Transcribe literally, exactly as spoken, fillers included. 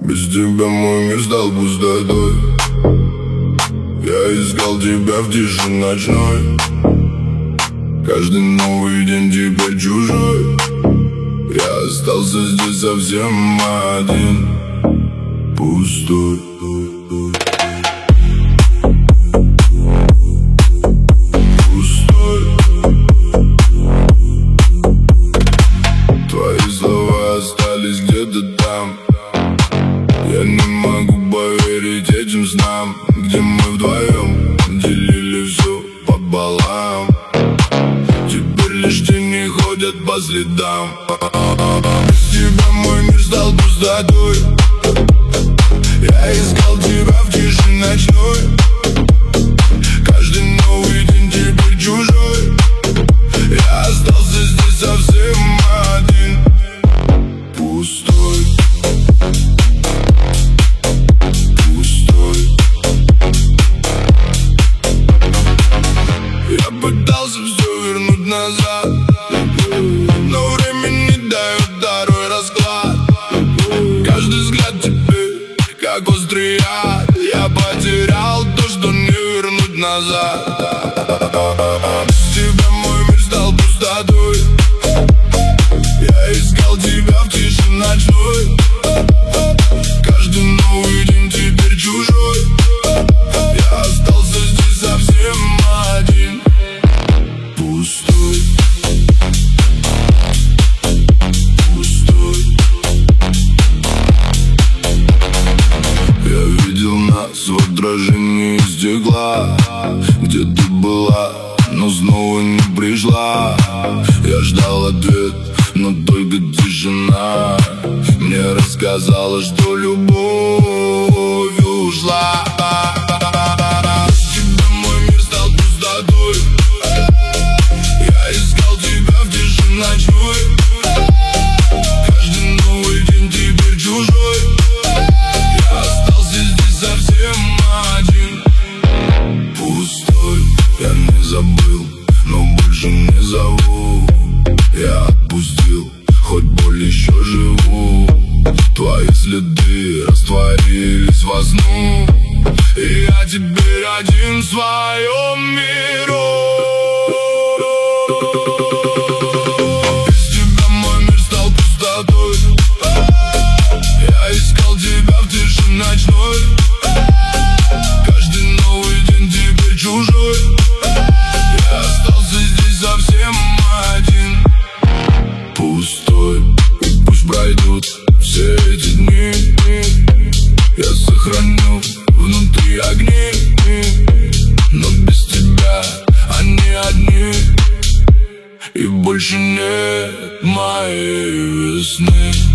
Без тебя мой мир стал пустотой. Я искал тебя в тиши ночной. Каждый новый день теперь чужой. Я остался здесь совсем один, пустой. Пустой. Твои слова остались где-то там. Я не могу поверить этим снам, где мы вдвоем делили все пополам. Теперь лишь тени ходят по следам. Без тебя мой мир стал пустотой. Я искал тебя в тиши ночной. Каждый новый день теперь чужой. Я остался здесь совсем один, пустой. Я пытался все вернуть назад, но время не дает второй расклад. Каждый взгляд тебе, как острый яд. Я потерял то, что не вернуть назад. Без тебя мой мир стал пустотой. Я искал тебя в тиши ночной. Каждый новый день теперь чужой. Я остался здесь совсем один, пустой. Пустой. Я видел нас в отражении стекла, где ты была, но снова не пришла. Я ждал ответ, но только тишина мне рассказала, что любовь ушла. Без тебя мой мир стал пустотой. Я искал тебя в тиши ночной. Каждый новый день теперь чужой. Я остался здесь совсем один, пустой. Я не забыл, но больше не зову. Я отпустил, хоть боль еще живу. Твои следы растворились во сну, и я теперь один в своем миру. Без тебя мой мир стал пустотой. Я искал тебя в тиши ночной. Каждый новый день теперь чужой. Я остался здесь совсем один, пустой. И пусть пройдут все эти дни, я сохраню внутри огни, но без тебя они одни, и больше нет моей весны.